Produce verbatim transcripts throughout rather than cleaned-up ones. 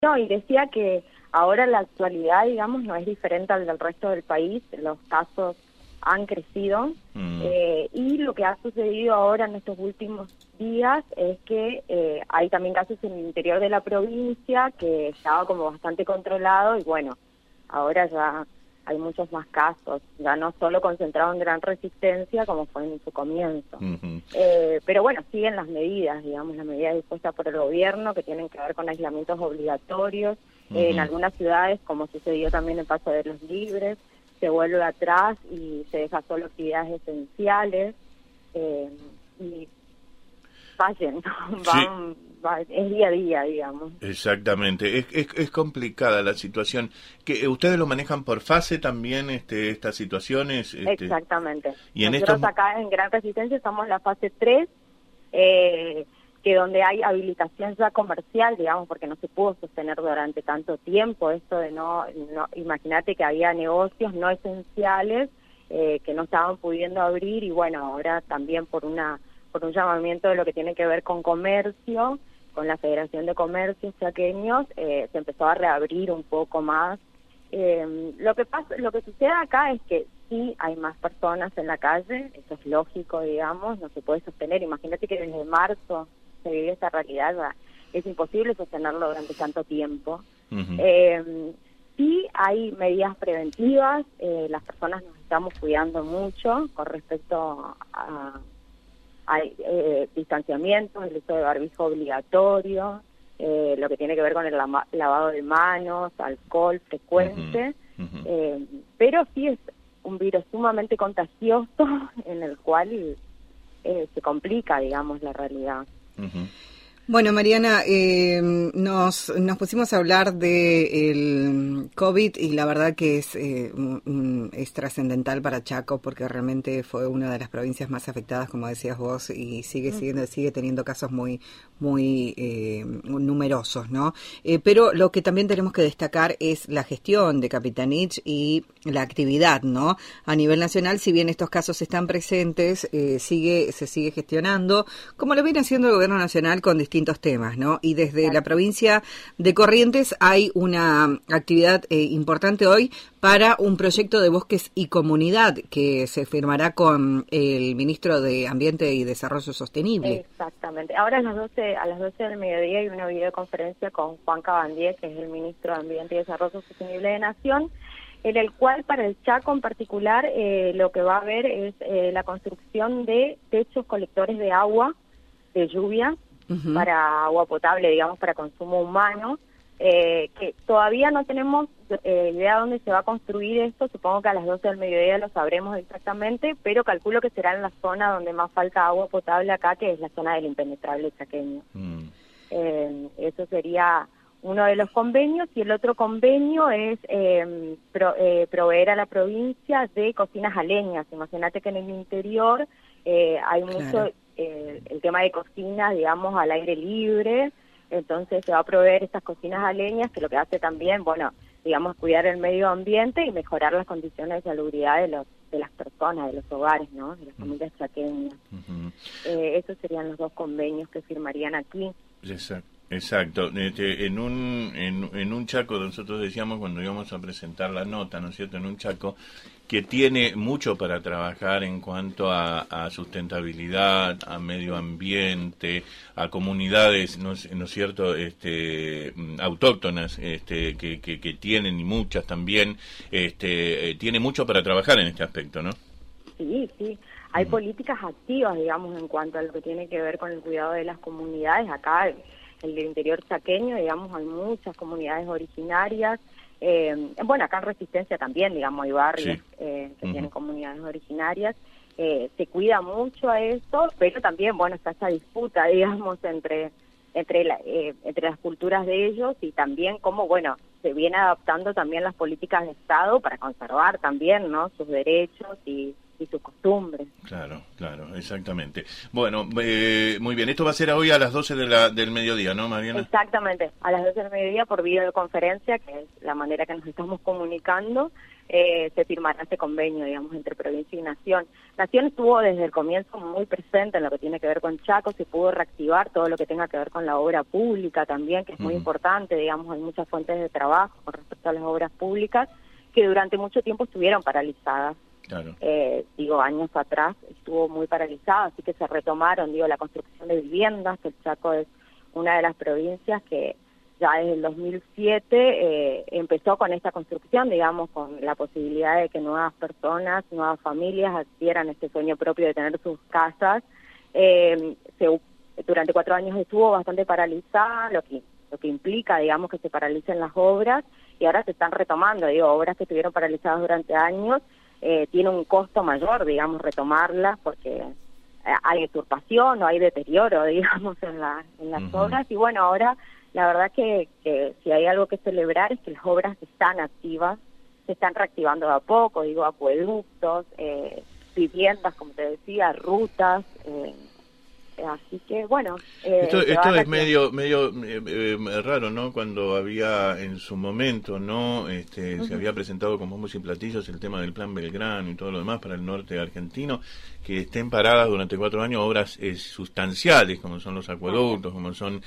No, y decía que ahora la actualidad, digamos, no es diferente al del resto del país, los casos han crecido, mm. eh, y lo que ha sucedido ahora en estos últimos días es que eh, hay también casos en el interior de la provincia que estaba como bastante controlado y bueno, ahora ya hay muchos más casos, ya no solo concentrado en Gran Resistencia como fue en su comienzo. Uh-huh. eh, pero bueno, siguen las medidas, digamos, las medidas dispuestas por el gobierno que tienen que ver con aislamientos obligatorios. Uh-huh. eh, en algunas ciudades, como sucedió también en Paso de los Libres, se vuelve atrás y se deja solo actividades esenciales eh, y fallen, van, sí. va, es día a día, digamos. Exactamente, es, es, es complicada la situación. ¿Que ustedes lo manejan por fase también, este, estas situaciones? Este... Exactamente. Y en Nosotros estos... acá en Gran Resistencia estamos en la fase tres, eh, que donde hay habilitación ya comercial, digamos, porque no se pudo sostener durante tanto tiempo esto de no, no imagínate que había negocios no esenciales eh, que no estaban pudiendo abrir y bueno, ahora también por una por un llamamiento de lo que tiene que ver con comercio, con la Federación de Comercios Chaqueños, eh, se empezó a reabrir un poco más. Eh, lo que pasa, lo que sucede acá es que sí hay más personas en la calle, eso es lógico, digamos, no se puede sostener. Imagínate que desde marzo se vive esta realidad, ya es imposible sostenerlo durante tanto tiempo. Uh-huh. Eh, sí hay medidas preventivas, eh, las personas nos estamos cuidando mucho con respecto a... Hay eh, distanciamiento, el uso de barbijo obligatorio, eh, lo que tiene que ver con el lama- lavado de manos, alcohol frecuente, uh-huh. Uh-huh. Eh, pero sí es un virus sumamente contagioso en el cual eh, se complica, digamos, la realidad. Uh-huh. Bueno, Mariana, eh, nos, nos pusimos a hablar de el COVID y la verdad que es, eh, un, es trascendental para Chaco porque realmente fue una de las provincias más afectadas, como decías vos, y sigue siendo, sigue teniendo casos muy, muy eh, numerosos, ¿no? Eh, pero lo que también tenemos que destacar es la gestión de Capitanich y la actividad, ¿no? A nivel nacional, si bien estos casos están presentes, eh, sigue, se sigue gestionando, como lo viene haciendo el gobierno nacional con distintos temas, ¿no? Y desde claro. la provincia de Corrientes hay una actividad eh, importante hoy para un proyecto de bosques y comunidad que se firmará con el ministro de Ambiente y Desarrollo Sostenible. Exactamente. Ahora a las doce, a las doce del mediodía hay una videoconferencia con Juan Cabandier, que es el ministro de Ambiente y Desarrollo Sostenible de Nación, en el cual para el Chaco en particular eh, lo que va a haber es eh, la construcción de techos colectores de agua, de lluvia, uh-huh. para agua potable, digamos, para consumo humano, eh, que todavía no tenemos eh, idea de dónde se va a construir esto, supongo que a las doce del mediodía lo sabremos exactamente, pero calculo que será en la zona donde más falta agua potable acá, que es la zona del impenetrable chaqueño. Mm. Eh, eso sería uno de los convenios, y el otro convenio es eh, pro, eh, proveer a la provincia de cocinas a leñas. Imagínate que en el interior eh, hay claro. mucho... Eh, el tema de cocinas, digamos, al aire libre, entonces se va a proveer estas cocinas a leñas, que lo que hace también, bueno, digamos, cuidar el medio ambiente y mejorar las condiciones de salubridad de los de las personas, de los hogares, ¿no?, de las familias chaqueñas. Uh-huh. Eh, esos serían los dos convenios que firmarían aquí. Exacto. Exacto. Este, en un en, en un Chaco, nosotros decíamos cuando íbamos a presentar la nota, ¿no es cierto?, en un Chaco que tiene mucho para trabajar en cuanto a, a sustentabilidad, a medio ambiente, a comunidades, ¿no es, ¿no es cierto?, este, autóctonas, este, que, que, que tienen, y muchas también, este, tiene mucho para trabajar en este aspecto, ¿no? Sí, sí. Hay uh-huh. políticas activas, digamos, en cuanto a lo que tiene que ver con el cuidado de las comunidades. Acá, el del interior chaqueño, digamos, hay muchas comunidades originarias. Eh, bueno, acá en Resistencia también, digamos, hay barrios sí. eh, que uh-huh. tienen comunidades originarias. Eh, se cuida mucho a esto, pero también, bueno, está esa disputa, digamos, entre entre, la, eh, entre las culturas de ellos, y también cómo, bueno, se viene adaptando también las políticas de Estado para conservar también, ¿no?, sus derechos y, y sus costumbres. Claro, claro, exactamente. Bueno, eh, muy bien, esto va a ser hoy a las doce de la, del mediodía, ¿no, Mariana? Exactamente, a las doce del mediodía por videoconferencia, que es la manera que nos estamos comunicando, eh, se firmará este convenio, digamos, entre provincia y Nación. Nación estuvo desde el comienzo muy presente en lo que tiene que ver con Chaco, se pudo reactivar todo lo que tenga que ver con la obra pública también, que es muy uh-huh. importante, digamos, hay muchas fuentes de trabajo con respecto a las obras públicas, que durante mucho tiempo estuvieron paralizadas. Claro. Eh, digo, años atrás estuvo muy paralizada, así que se retomaron, digo, la construcción de viviendas, que el Chaco es una de las provincias que ya desde el dos mil siete eh, empezó con esta construcción, digamos, con la posibilidad de que nuevas personas, nuevas familias adquieran este sueño propio de tener sus casas. Eh, se, durante cuatro años estuvo bastante paralizada, lo que, lo que implica, digamos, que se paralicen las obras, y ahora se están retomando, digo, obras que estuvieron paralizadas durante años. Eh, tiene un costo mayor, digamos, retomarlas, porque eh, hay usurpación o hay deterioro, digamos, en, la, en las uh-huh. obras. Y bueno, ahora la verdad que, que si hay algo que celebrar es que las obras están activas, se están reactivando de a poco, digo, acueductos, eh, viviendas, como te decía, rutas, eh, así que bueno. Eh, esto esto es medio medio eh, eh, raro, ¿no? Cuando había en su momento, ¿no? Este, uh-huh. se había presentado con bombos y platillos el tema del Plan Belgrano y todo lo demás para el norte argentino, que estén paradas durante cuatro años obras eh, sustanciales, como son los acueductos, uh-huh. como son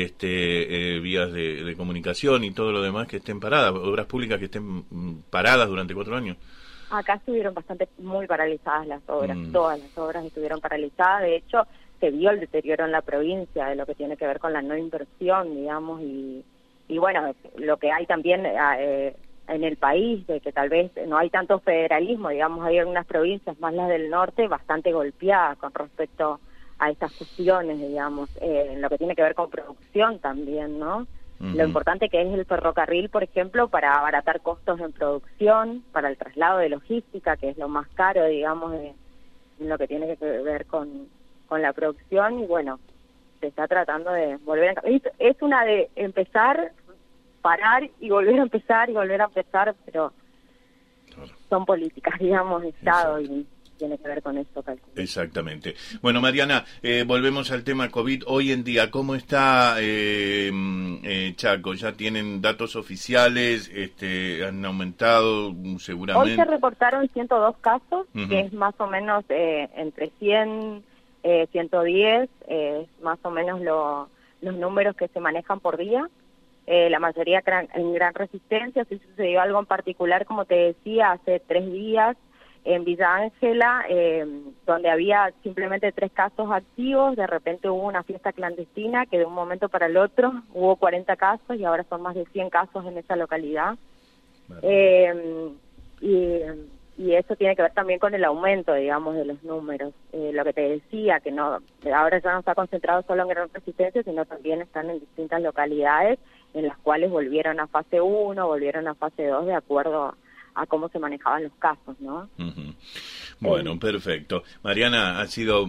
este eh, vías de, de comunicación y todo lo demás, que estén paradas, obras públicas que estén paradas durante cuatro años. Acá estuvieron bastante muy paralizadas las obras, mm. todas las obras estuvieron paralizadas, de hecho se vio el deterioro en la provincia de lo que tiene que ver con la no inversión, digamos, y, y bueno, lo que hay también eh, en el país, de que tal vez no hay tanto federalismo, digamos, hay algunas provincias, más las del norte, bastante golpeadas con respecto a estas cuestiones, digamos, eh, en lo que tiene que ver con producción también, ¿no? Uh-huh. Lo importante que es el ferrocarril, por ejemplo, para abaratar costos en producción, para el traslado de logística, que es lo más caro, digamos, de, en lo que tiene que ver con con la producción, y bueno, se está tratando de volver a... Es, es una de empezar, parar y volver a empezar y volver a empezar, pero claro. son políticas, digamos, de Estado. Exacto. Y tiene que ver con esto, calculo. Exactamente. Bueno, Mariana, eh, volvemos al tema COVID. Hoy en día, ¿cómo está eh, eh, Chaco? ¿Ya tienen datos oficiales? Este, ¿Han aumentado seguramente? Hoy se reportaron ciento dos casos, uh-huh. que es más o menos eh, entre cien... Eh, ciento diez, eh, más o menos lo, los números que se manejan por día, eh, la mayoría gran, en gran resistencia. Si sucedió algo en particular, como te decía, hace tres días en Villa Ángela, eh, donde había simplemente tres casos activos, de repente hubo una fiesta clandestina que de un momento para el otro hubo cuarenta casos y ahora son más de cien casos en esa localidad. Vale. Eh, y... Y eso tiene que ver también con el aumento, digamos, de los números. Eh, lo que te decía, que no ahora ya no está concentrado solo en Gran Resistencia, sino también están en distintas localidades en las cuales volvieron a fase uno, volvieron a fase dos, de acuerdo a, a cómo se manejaban los casos, ¿no? Uh-huh. Bueno, eh. perfecto. Mariana ha sido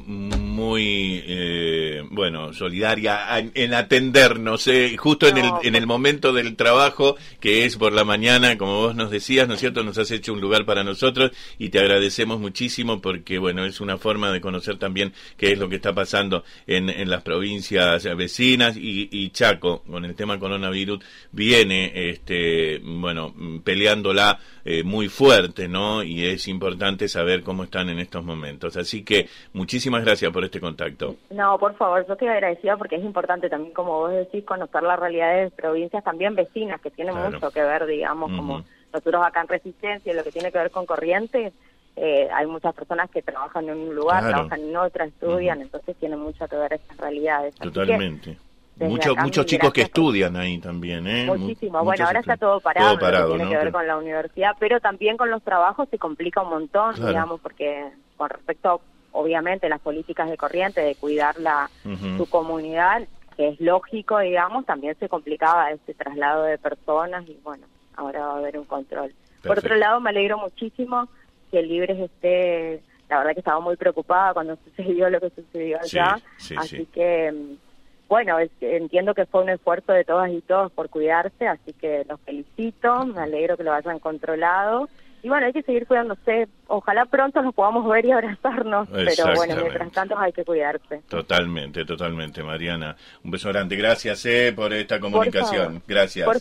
muy, eh, bueno, solidaria en, en atendernos, eh, justo no, en el en el momento del trabajo, que es por la mañana, como vos nos decías, ¿no es cierto? Nos has hecho un lugar para nosotros y te agradecemos muchísimo porque, bueno, es una forma de conocer también qué es lo que está pasando en, en las provincias vecinas y, y Chaco, con el tema coronavirus, viene, este, bueno, peleándola eh, muy fuerte, ¿no? Y es importante saber cómo están en estos momentos. Así que muchísimas gracias por este contacto. No, por favor, yo estoy agradecida porque es importante también, como vos decís, conocer la realidad de provincias también vecinas, que tienen claro. mucho que ver, digamos, uh-huh. como nosotros acá en Resistencia, lo que tiene que ver con Corrientes, eh, hay muchas personas que trabajan en un lugar, claro. trabajan en otra, estudian, uh-huh. entonces tienen mucho que ver estas realidades. Así totalmente. Muchos muchos chicos que estudian ahí también, ¿eh? Muchísimo. Bueno, ahora está todo parado, todo parado tiene ¿no? que ver pero... con la universidad, pero también con los trabajos se complica un montón, claro. digamos, porque con respecto, obviamente, a las políticas de Corrientes, de cuidar la uh-huh. su comunidad, que es lógico, digamos, también se complicaba este traslado de personas y, bueno, ahora va a haber un control. Perfecto. Por otro lado, me alegro muchísimo que el Libres esté, la verdad que estaba muy preocupada cuando sucedió lo que sucedió allá, sí, sí, así sí. que... Bueno, es, entiendo que fue un esfuerzo de todas y todos por cuidarse, así que los felicito, me alegro que lo hayan controlado y bueno, hay que seguir cuidándose. Ojalá pronto nos podamos ver y abrazarnos, pero bueno, mientras tanto hay que cuidarse. Totalmente, totalmente, Mariana. Un beso grande. Gracias eh, por esta comunicación. Por Gracias. Por